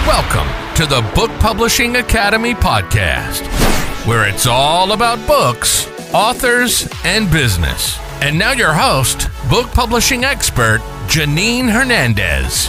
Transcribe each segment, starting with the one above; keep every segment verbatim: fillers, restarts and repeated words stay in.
Welcome to the Book Publishing Academy podcast, where it's all about books, authors, and business. And now your host, book publishing expert, Janine Hernandez.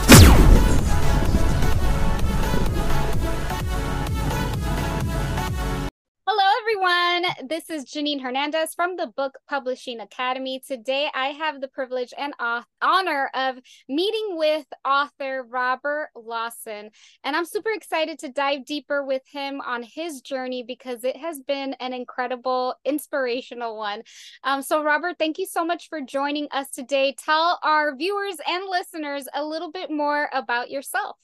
This is Janine Hernandez from the Book Publishing Academy. Today, I have the privilege and honor of meeting with author Robert Lawson. And I'm super excited to dive deeper with him on his journey because it has been an incredible, inspirational one. Um, so, Robert, thank you so much for joining us today. Tell our viewers and listeners a little bit more about yourself.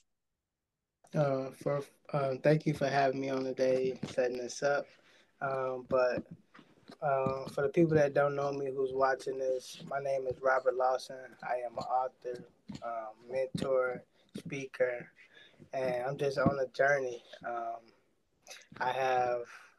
Uh, for uh, Thank you for having me on today, setting this up. Um, but uh, for the people that don't know me, who's watching this, my name is Robert Lawson. I am an author, um, mentor, speaker, and I'm just on a journey. Um, I have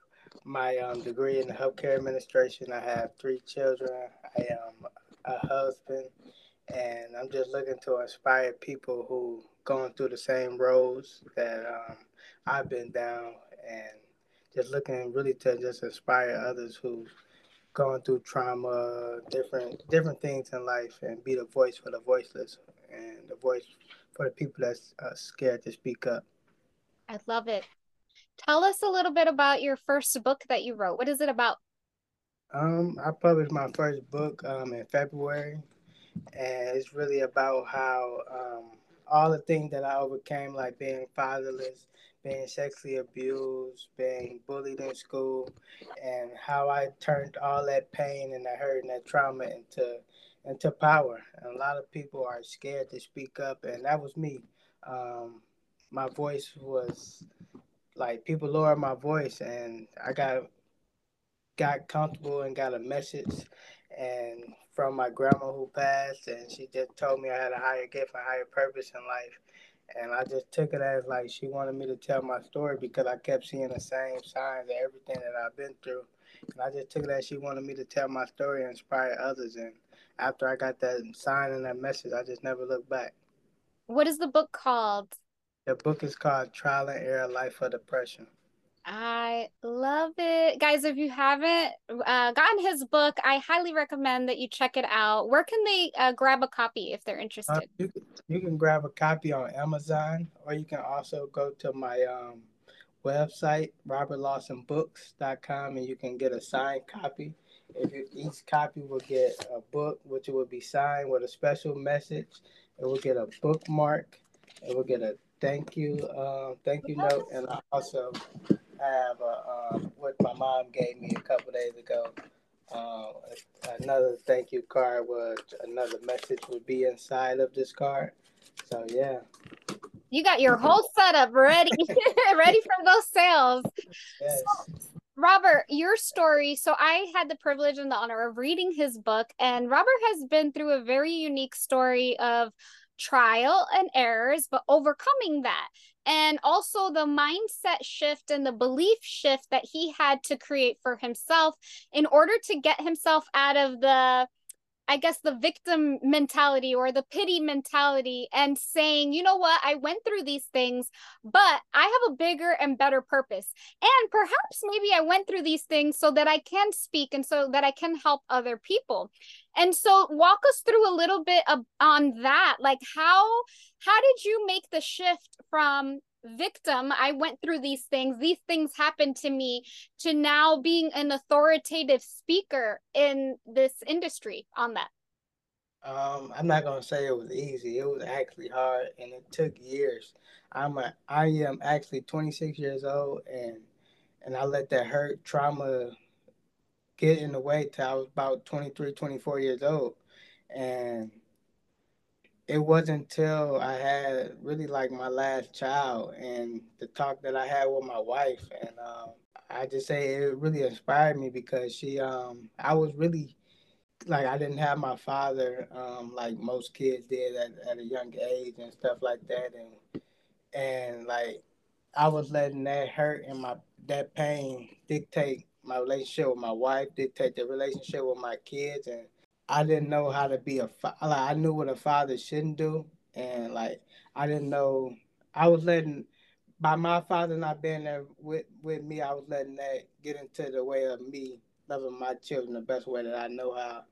my um, degree in healthcare administration. I have three children. I am a husband, and I'm just looking to inspire people who going through the same roads that um, I've been down, and just looking really to just inspire others who've gone through trauma, different different things in life, and be the voice for the voiceless and the voice for the people that's uh, scared to speak up. I love it. Tell us a little bit about your first book that you wrote. What is it about? Um, I published my first book um, in February, and it's really about how um, all the things that I overcame, like being fatherless, being sexually abused, being bullied in school, and how I turned all that pain and that hurt and that trauma into into power. And a lot of people are scared to speak up, and that was me. Um, my voice was like people lowered my voice, and I got got comfortable and got a message and from my grandma who passed, and she just told me I had a higher gift and higher purpose in life. And I just took it as like she wanted me to tell my story because I kept seeing the same signs of everything that I've been through. And I just took it as she wanted me to tell my story and inspire others. And after I got that sign and that message, I just never looked back. What is the book called? The book is called Trial and Error: Life of Depression. I love it. Guys, if you haven't uh, gotten his book, I highly recommend that you check it out. Where can they uh, grab a copy if they're interested? Uh, you, can, you can grab a copy on Amazon, or you can also go to my um, website, robert lawson books dot com, and you can get a signed copy. If you, each copy will get a book, which will be signed with a special message. It will get a bookmark. It will get a thank you, uh, thank you note, and I also have a, um, what my mom gave me a couple days ago. Uh, another thank you card was another message would be inside of this card. So yeah, you got your whole setup ready, ready for those sales. Yes. So, Robert, your story. So I had the privilege and the honor of reading his book, and Robert has been through a very unique story of trial and errors, but overcoming that. And also the mindset shift and the belief shift that he had to create for himself in order to get himself out of the, I guess, the victim mentality or the pity mentality and saying, you know what, I went through these things, but I have a bigger and better purpose. And perhaps maybe I went through these things so that I can speak and so that I can help other people. And so walk us through a little bit of, on that. Like how, how did you make the shift from victim, I went through these things, these things happened to me, to now being an authoritative speaker in this industry on that? Um, I'm not gonna say it was easy. It was actually hard, and it took years. I'm a, I am actually twenty-six years old, and and I let that hurt trauma get in the way till I was about twenty-three, twenty-four years old, and it wasn't until I had really like my last child and the talk that I had with my wife, and um, I just say it really inspired me because she, um, I was really like I didn't have my father um, like most kids did at, at a young age and stuff like that, and and like I was letting that hurt and my that pain dictate my relationship with my wife, dictate the relationship with my kids, and I didn't know how to be a fa- like I knew what a father shouldn't do, and like I didn't know I was letting by my father not being there with, with me, I was letting that get into the way of me loving my children the best way that I know how.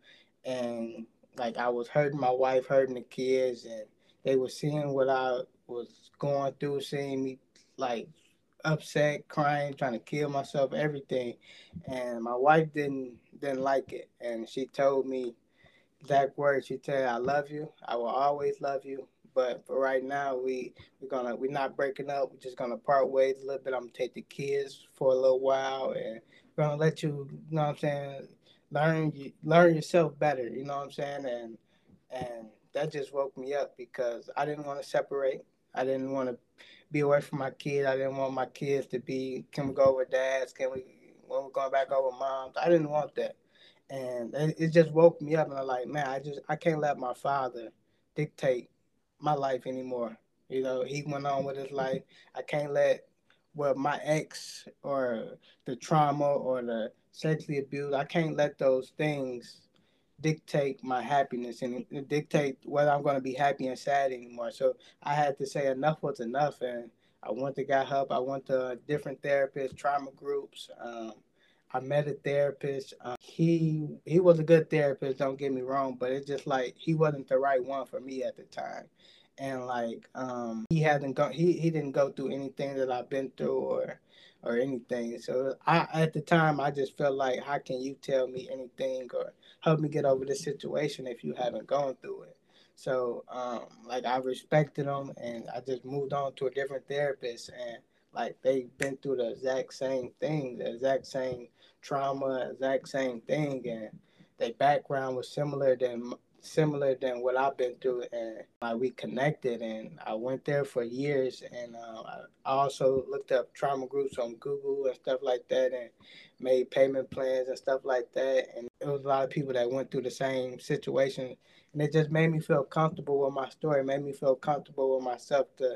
And like I was hurting my wife, hurting the kids, and they were seeing what I was going through, seeing me like upset, crying, trying to kill myself, everything. And my wife didn't didn't like it, and she told me exact words. She said, "I love you. I will always love you. But for right now, we we're gonna we're not breaking up. We're just gonna part ways a little bit. I'm gonna take the kids for a little while, and we're gonna let you, you know what I'm saying, learn you learn yourself better. You know what I'm saying?" And and that just woke me up because I didn't want to separate. I didn't want to be away from my kids. I didn't want my kids to be, can we go over dads? Can we, when we're going back over moms? I didn't want that. And it, it just woke me up, and I'm like, man, I just, I can't let my father dictate my life anymore. You know, he went on with his life. I can't let what my ex or the trauma or the sexually abuse, I can't let those things dictate my happiness and dictate whether I'm going to be happy and sad anymore. So I had to say enough was enough, and I went to got help. I went to different therapists, trauma groups. Um, I met a therapist. Um, he he was a good therapist. Don't get me wrong, but it's just like he wasn't the right one for me at the time. And like um, he hadn't go he, he didn't go through anything that I've been through or or anything. So I at the time I just felt like, how can you tell me anything or help me get over this situation if you haven't gone through it? So um, like I respected them, and I just moved on to a different therapist, and like they've been through the exact same thing, the exact same trauma, exact same thing, and their background was similar than similar than what I've been through, and like we connected, and I went there for years, and uh, I also looked up trauma groups on Google and stuff like that, and made payment plans and stuff like that, and it was a lot of people that went through the same situation, and it just made me feel comfortable with my story, made me feel comfortable with myself to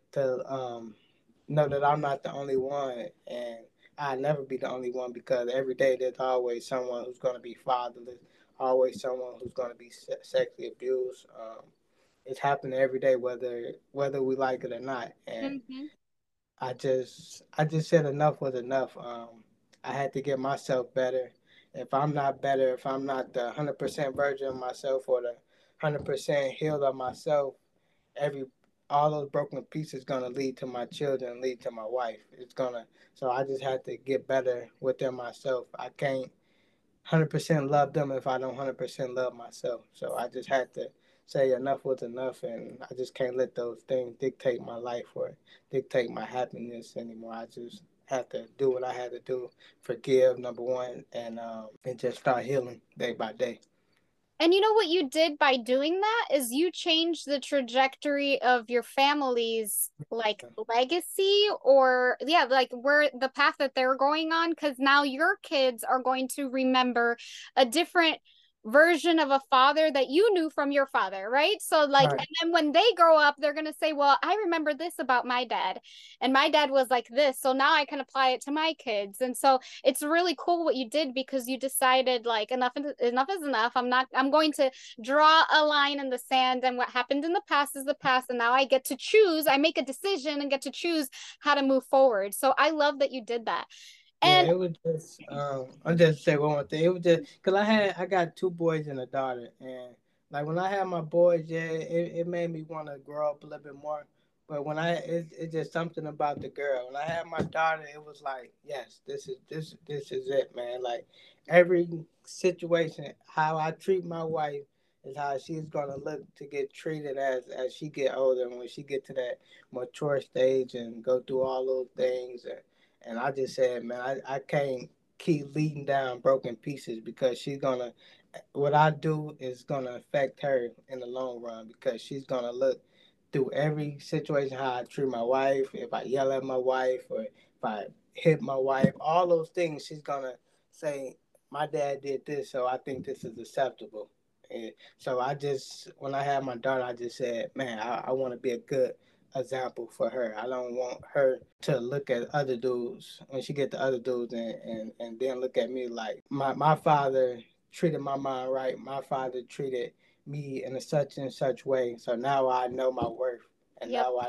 to um, know that I'm not the only one, and I'll never be the only one because every day there's always someone who's going to be fatherless, always someone who's going to be se- sexually abused. Um, it's happening every day, whether whether we like it or not. And Mm-hmm. I just I just said enough was enough. Um, I had to get myself better. If I'm not better, if I'm not the one hundred percent version of myself or the one hundred percent healed of myself, every all those broken pieces gonna lead to my children, lead to my wife. It's gonna so I just had to get better within myself. I can't one hundred percent love them if I don't one hundred percent love myself. So I just had to say enough was enough, and I just can't let those things dictate my life or dictate my happiness anymore. I just had to do what I had to do, forgive number one, and um, and just start healing day by day. And you know what you did by doing that is you changed the trajectory of your family's like legacy, or yeah, like where the path that they're going on, because now your kids are going to remember a different version of a father that you knew from your father, right? So like, Right. and then when they grow up, they're going to say, well, I remember this about my dad, and my dad was like this, so now I can apply it to my kids. And so it's really cool what you did, because you decided like, enough enough is enough. I'm not I'm going to draw a line in the sand, and what happened in the past is the past, and now I get to choose. I make a decision and get to choose how to move forward. So I love that you did that. Yeah, And it was just um I'll just say one more thing. It was just because I had I got two boys and a daughter, and like when I had my boys, yeah, it, it made me want to grow up a little bit more. But when I it, it's just something about the girl. When I had my daughter, it was like, yes, this is this this is it, man. Like every situation, how I treat my wife is how she's gonna look to get treated as as she get older, and when she get to that mature stage and go through all those things. And and I just said, man, I, I can't keep leading down broken pieces because she's gonna what I do is gonna affect her in the long run because she's gonna look through every situation how I treat my wife, if I yell at my wife or if I hit my wife, all those things she's gonna say, my dad did this, so I think this is acceptable. And so I just when I had my daughter, I just said, man, I, I want to be a good example for her. I don't want her to look at other dudes when she get to other dudes and, and, and then look at me like my, my father treated my mom right. My father treated me in a such and such way. So now I know my worth, and yep. now I know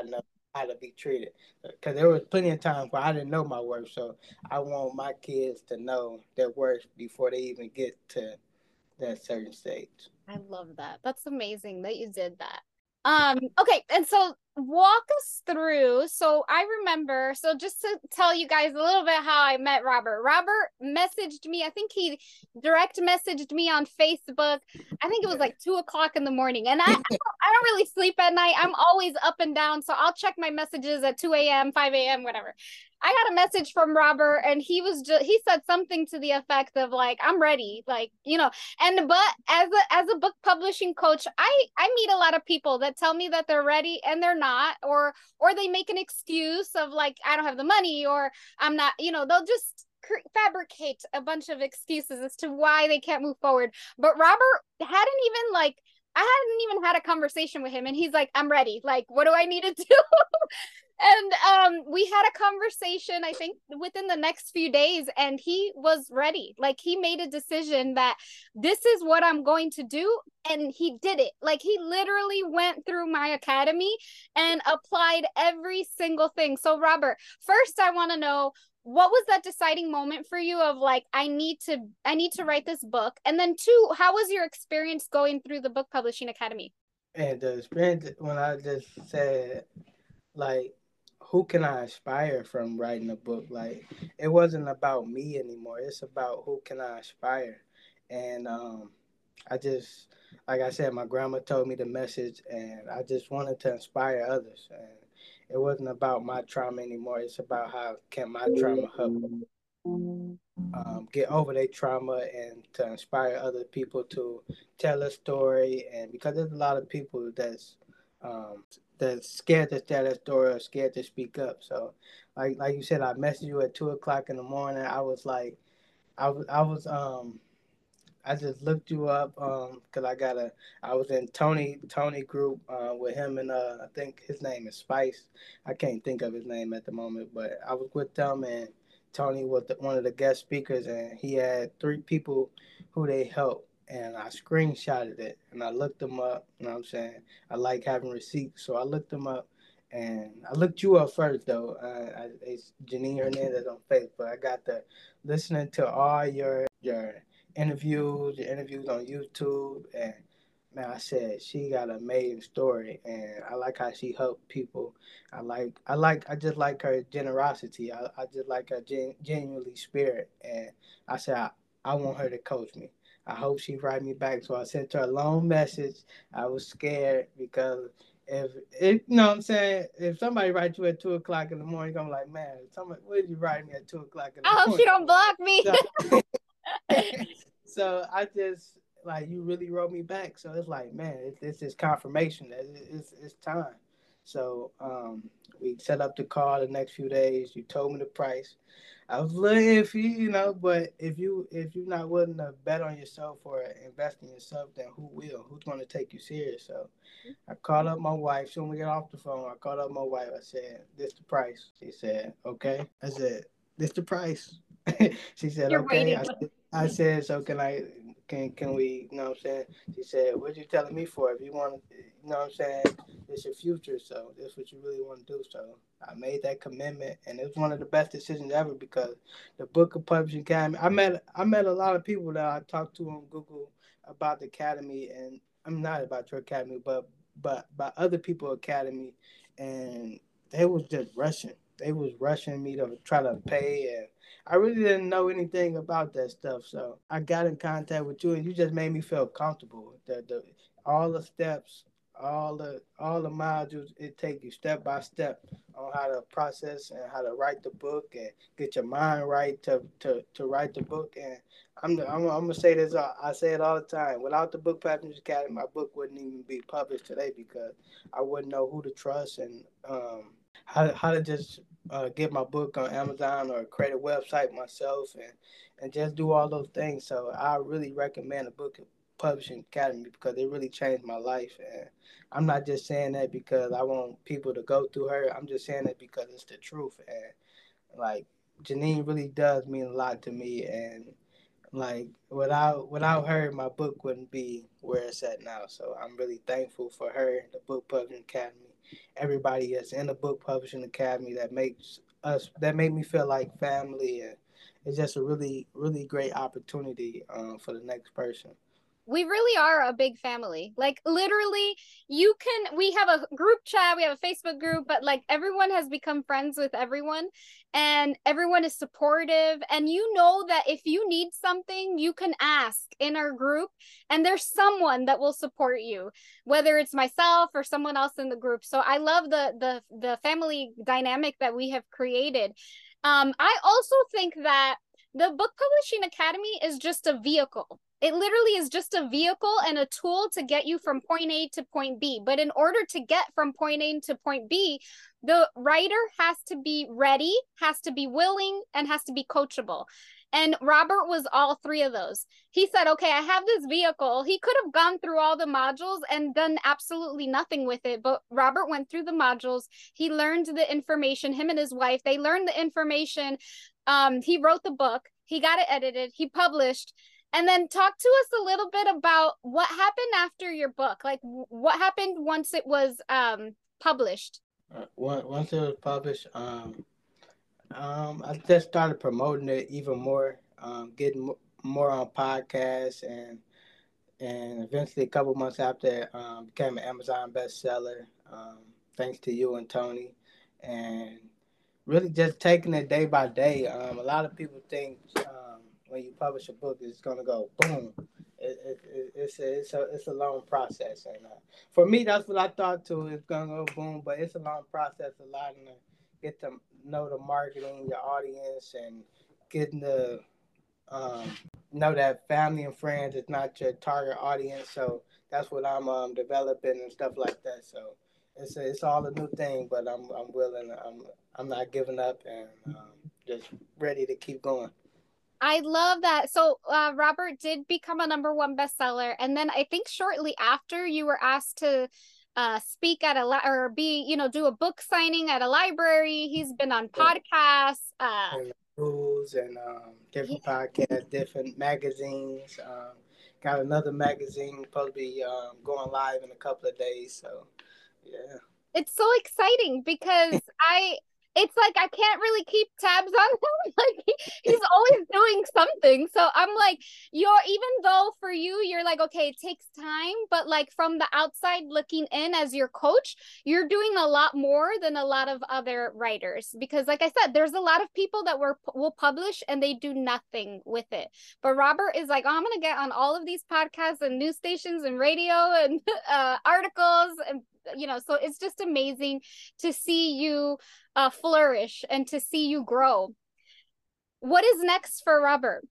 how to be treated. Because there was plenty of times where I didn't know my worth, so I want my kids to know their worth before they even get to that certain stage. I love that. That's amazing that you did that. Um, okay, and so walk us through. So I remember, so just to tell you guys a little bit how I met Robert. Robert messaged me, I think he direct messaged me on Facebook. I think it was like two o'clock in the morning. And I, I, don't, I don't really sleep at night. I'm always up and down. So I'll check my messages at two a.m., five a.m., whatever. I got a message from Robert, and he was just, he said something to the effect of like, I'm ready. Like, you know, and, but as a, as a book publishing coach, I, I meet a lot of people that tell me that they're ready and they're not, or, or they make an excuse of like, I don't have the money, or I'm not, you know, they'll just fabricate a bunch of excuses as to why they can't move forward. But Robert hadn't even like, I hadn't even had a conversation with him, and he's like, I'm ready. Like, what do I need to do? And um, we had a conversation, I think, within the next few days, and he was ready. Like, he made a decision that this is what I'm going to do, and he did it. Like, he literally went through my academy and applied every single thing. So, Robert, first, I want to know, what was that deciding moment for you of like, I need to, I need to write this book? And then two, how was your experience going through the Book Publishing Academy? And the experience when I just said, like, who can I inspire from writing a book? Like, it wasn't about me anymore. It's about who can I inspire. And um, I just, like I said, my grandma told me the message, and I just wanted to inspire others. And it wasn't about my trauma anymore. It's about how can my trauma help um, get over their trauma and to inspire other people to tell a story. And because there's a lot of people that's um, that's scared to tell their story or scared to speak up. So, like like you said, I messaged you at two o'clock in the morning. I was like, I was I was um. I just looked you up um because I got a I was in Tony Tony group uh, with him, and uh, I think his name is Spice. I can't think of his name at the moment, but I was with them, and Tony was the, one of the guest speakers, and he had three people who they helped, and I screenshotted it and I looked them up. You know what I'm saying? I like having receipts, so I looked them up. And I looked you up first, though. Uh, I, it's Janine Hernandez on Facebook. I got the listening to all your your interviews, your interviews on YouTube, and man, I said she got an amazing story, and I like how she helped people. I like, I like, I just like her generosity. I, I just like her gen, genuinely spirit, and I said I, I want her to coach me. I hope she write me back. So I sent her a long message. I was scared because if it, you know what I'm saying, if somebody writes you at two o'clock in the morning, I'm like, man, somebody, what did you write me at two o'clock in the I hope morning? she don't block me. So, so I just like you really wrote me back. So it's like, man, it, it's is confirmation that it, it's it's time. So um, we set up the call the next few days. You told me the price. I was a little iffy, you know, but if you if you're not willing to bet on yourself or invest in yourself, then who will? Who's going to take you serious? So I called up my wife. Soon we get off the phone, I called up my wife. I said, "This the price." She said, "Okay." I said, "This the price." She said, You're "Okay." waiting. I said, I said, "So can I? Can can we? You know what I'm saying?" She said, "What you telling me for? If you want, you know what I'm saying? It's your future, so that's what you really want to do." So I made that commitment, and it was one of the best decisions ever because the Book of Publishing Academy. I met I met a lot of people that I talked to on Google about the academy, and I'm not about your academy, but but by other people academy, and they was just rushing. They was rushing me to try to pay, and I really didn't know anything about that stuff. So I got in contact with you, and you just made me feel comfortable. The the all the steps, all the all the modules it take you step by step on how to process and how to write the book and get your mind right to to, to write the book. And I'm, I'm I'm gonna say this. I say it all the time. Without the Book Publishing Academy, my book wouldn't even be published today because I wouldn't know who to trust and um, how how to just uh, get my book on Amazon or create a website myself and and just do all those things. So I really recommend the Book Publishing Academy because it really changed my life. And I'm not just saying that because I want people to go through her. I'm just saying that because it's the truth. And like Janine really does mean a lot to me. And like without without her, my book wouldn't be where it's at now. So I'm really thankful for her, the Book Publishing Academy, everybody that's in the Book Publishing Academy that makes us that made me feel like family, and it's just a really really great opportunity um, for the next person. We really are a big family. Like literally, you can we have a group chat, we have a Facebook group, but like everyone has become friends with everyone and everyone is supportive, and you know that if you need something, you can ask in our group and there's someone that will support you, whether it's myself or someone else in the group. So I love the the the family dynamic that we have created. Um I also think that the Book Publishing Academy is just a vehicle. It literally is just a vehicle and a tool to get you from point A to point B. But in order to get from point A to point B, the writer has to be ready, has to be willing, and has to be coachable. And Robert was all three of those. He said, okay, I have this vehicle. He could have gone through all the modules and done absolutely nothing with it. But Robert went through the modules. He learned the information. Him and his wife, they learned the information. Um, he wrote the book. He got it edited. He published. And then talk to us a little bit about what happened after your book. Like what happened once it was um, published? Uh, once it was published, um, um, I just started promoting it even more, um, getting more on podcasts, and and eventually a couple months after, um, became an Amazon bestseller, um, thanks to you and Tony, and really just taking it day by day. Um, a lot of people think um, when you publish a book, it's gonna go boom. It, it, it, it's a it's a it's a long process, and uh, for me, that's what I thought too. It's gonna go boom, but it's a long process. A lot to get to know the marketing, your audience, and getting the um, know that family and friends is not your target audience. So that's what I'm um, developing and stuff like that. So it's a, it's all a new thing, but I'm I'm willing. I'm I'm not giving up, and um, just ready to keep going. I love that. So uh, Robert did become a number one bestseller, and then I think shortly after you were asked to uh, speak at a li- or be you know do a book signing at a library. He's been on podcasts. Uh, and news and um, different yeah. podcasts, different magazines. Um, got another magazine supposed to be um, going live in a couple of days. So yeah. It's so exciting because I it's like I can't really keep tabs on him. Like he, he's always doing something. So I'm like, you're even though for you, you're like, okay, it takes time, but like from the outside looking in as your coach, you're doing a lot more than a lot of other writers. Because like I said, there's a lot of people that were will publish and they do nothing with it. But Robert is like, oh, I'm gonna get on all of these podcasts and news stations and radio and uh, articles and you know, so it's just amazing to see you uh, flourish and to see you grow. What is next for Robert?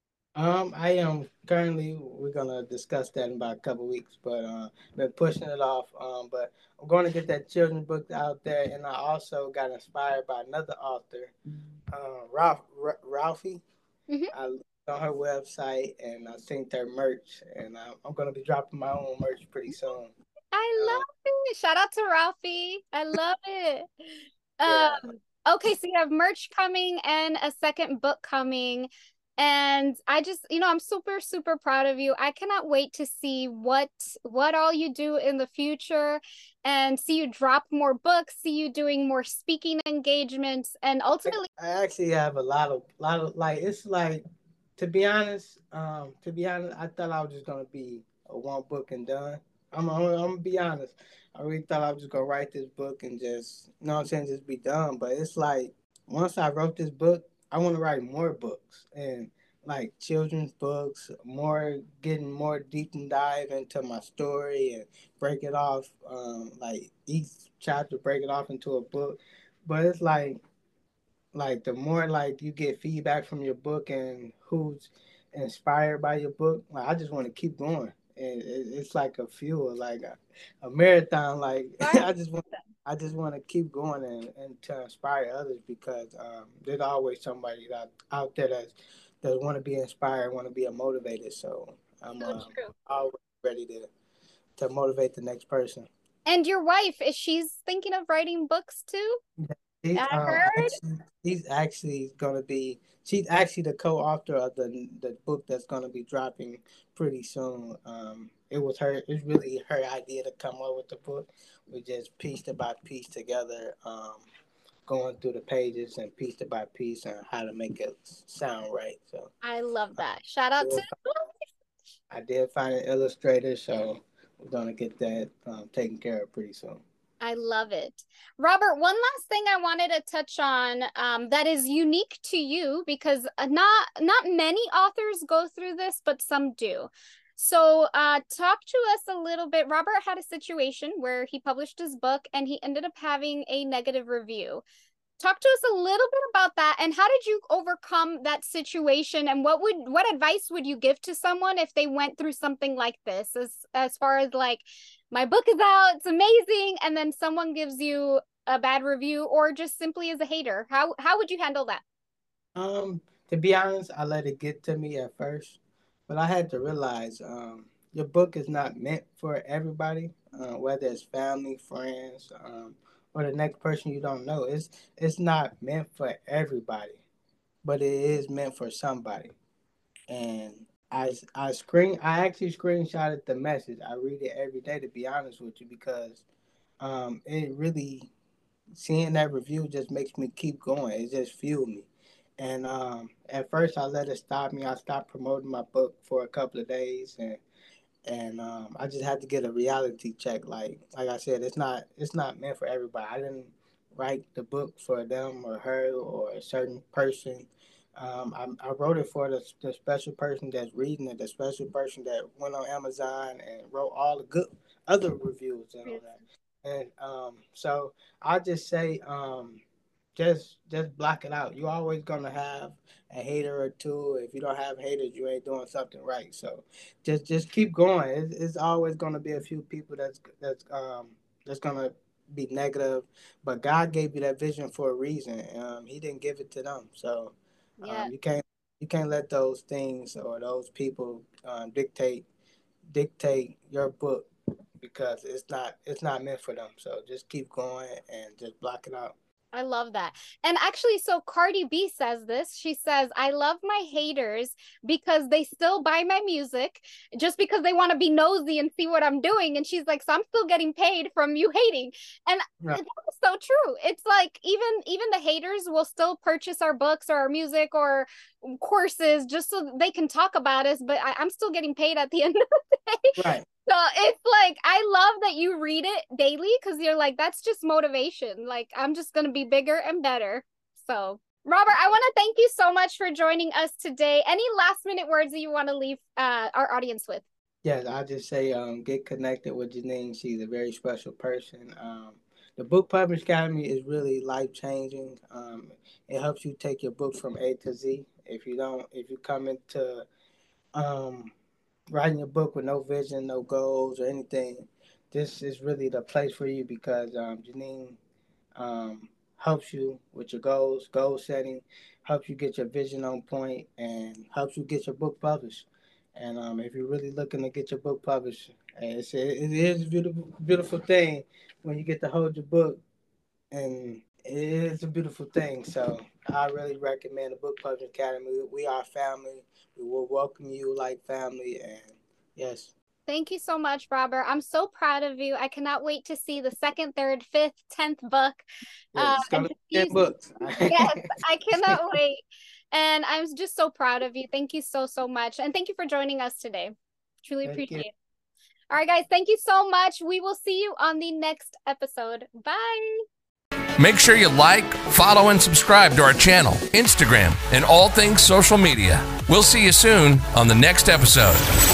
Um, I am currently, we're gonna discuss that in about a couple of weeks, but uh, been pushing it off. Um, but I'm going to get that children's book out there, and I also got inspired by another author, uh, Ralph R- Ralphie. Mm-hmm. I looked on her website and I seen their merch, and I, I'm gonna be dropping my own merch pretty soon. I love Uh, it. Shout out to Ralphie. I love it. yeah. Um, okay, so you have merch coming and a second book coming. And I just, you know, I'm super, super proud of you. I cannot wait to see what what all you do in the future and see you drop more books, see you doing more speaking engagements, and ultimately I actually have a lot of lot of like it's like to be honest, um, to be honest, I thought I was just gonna be a one book and done. I'm, I'm, I'm gonna be honest. I really thought I was just gonna write this book and just, you know what I'm saying, just be done. But it's like once I wrote this book, I want to write more books and like children's books, more getting more deep and dive into my story and break it off, um, like each chapter, break it off into a book. But it's like like the more like you get feedback from your book and who's inspired by your book, like I just want to keep going, and it, it's like a fuel, like a, a marathon. Like I just want, I just want to keep going and, and to inspire others because um, there's always somebody that out there that that want to be inspired, want to be motivated. So I'm so um, true. always ready to to motivate the next person. And your wife, is she's thinking of writing books too? He's I um heard. actually he's actually gonna be she's actually the co-author of the the book that's gonna be dropping pretty soon. Um, it was her. It's really her idea to come up with the book. We just pieced it by piece together, um, going through the pages and piece it by piece on how to make it sound right. So I love that. Shout out to. I did find an illustrator, so we're gonna get that um, taken care of pretty soon. I love it. Robert, one last thing I wanted to touch on um, that is unique to you, because not not many authors go through this, but some do. So uh, talk to us a little bit. Robert had a situation where he published his book and he ended up having a negative review. Talk to us a little bit about that, and how did you overcome that situation, and what would what advice would you give to someone if they went through something like this, as as far as like, my book is out, it's amazing, and then someone gives you a bad review, or just simply as a hater? How how would you handle that? Um, to be honest, I let it get to me at first, but I had to realize um, your book is not meant for everybody, uh, whether it's family, friends, um, or the next person you don't know. It's it's not meant for everybody, but it is meant for somebody. And I I screen I actually screenshotted the message. I read it every day, to be honest with you, because um, it really, seeing that review just makes me keep going. It just fueled me. And um, at first, I let it stop me. I stopped promoting my book for a couple of days, and and um, I just had to get a reality check. Like like I said, it's not it's not meant for everybody. I didn't write the book for them or her or a certain person. Um, I, I wrote it for the, the special person that's reading it, the special person that went on Amazon and wrote all the good other reviews and all that. And um, so I just say, um, just just block it out. You're always gonna have a hater or two. If you don't have haters, you ain't doing something right. So just just keep going. It's, it's always gonna be a few people that's that's um that's gonna be negative, but God gave you that vision for a reason. Um, he didn't give it to them, so Yeah. um, you can't you can't let those things or those people um, dictate dictate your book, because it's not it's not meant for them. So just keep going and just block it out. I love that. And actually, so Cardi B says this. She says, I love my haters because they still buy my music just because they want to be nosy and see what I'm doing. And she's like, so I'm still getting paid from you hating. And right. It's so true. It's like even even the haters will still purchase our books or our music or courses just so they can talk about us. But I, I'm still getting paid at the end of the day. Right. So it's like, I love that you read it daily, because you're like, that's just motivation. Like, I'm just going to be bigger and better. So, Robert, I want to thank you so much for joining us today. Any last minute words that you want to leave uh, our audience with? Yes, I just say um, get connected with Janine. She's a very special person. Um, the Book Publishing Academy is really life-changing. Um, it helps you take your book from A to Z. If you don't, if you come into... Um, writing a book with no vision, no goals or anything, this is really the place for you, because um, Janine um, helps you with your goals, goal setting, helps you get your vision on point, and helps you get your book published. And um, if you're really looking to get your book published, it's, it is a beautiful, beautiful thing when you get to hold your book, and it is a beautiful thing. So I really recommend the Book Publishing Academy. We are family. We will welcome you like family, and yes. Thank you so much, Robert. I'm so proud of you. I cannot wait to see the second, third, fifth, tenth book. Yeah, it's gonna be ten books. Yes, I cannot wait. And I'm just so proud of you. Thank you so, so much. And thank you for joining us today. Truly Thank appreciate you. it. All right, guys. Thank you so much. We will see you on the next episode. Bye. Make sure you like, follow, and subscribe to our channel, Instagram, and all things social media. We'll see you soon on the next episode.